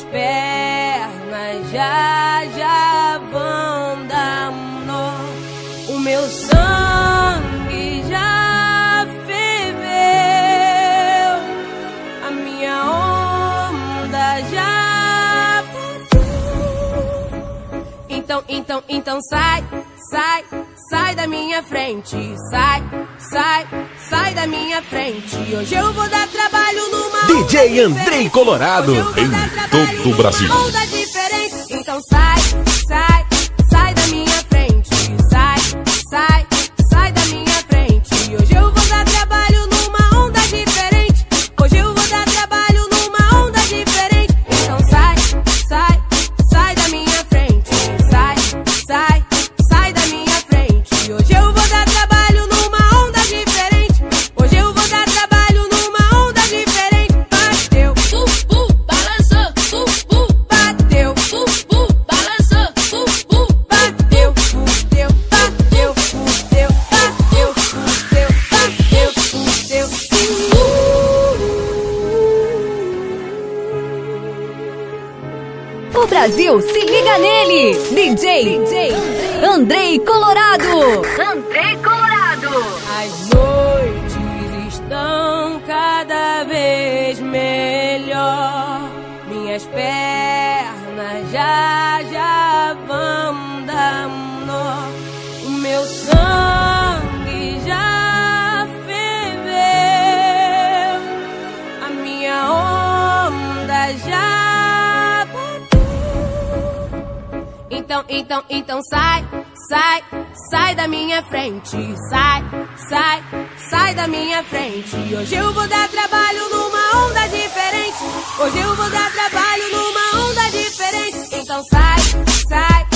Minhas pernas já vão dar um nó. O meu sangue já ferveu. A minha onda já bateu. Então sai da minha frente. Sai da minha frente. Hoje eu vou dar trabalho numa DJ Andrei Colorado em todo o Brasil. Onda diferente. Então sai da minha frente. Sai da minha frente. Hoje eu vou dar trabalho numa onda diferente. Hoje eu vou dar trabalho numa onda diferente. Então sai da minha frente. Sai da minha frente. Hoje eu vou dar trabalho numa onda diferente. Hoje eu vou dar trabalho numa onda diferente. Bateu, balançou, bateu, balançou, bateu, fudeu. O Brasil se liga nele. DJ Andrei Colorado. As noites estão cada vez melhor. Minhas pernas já vão dar um nó. O meu sangue já ferveu. A minha onda já bateu. Então sai da minha frente. Sai da minha frente. Hoje eu vou dar trabalho numa onda diferente. Hoje eu vou dar trabalho numa onda diferente. Então sai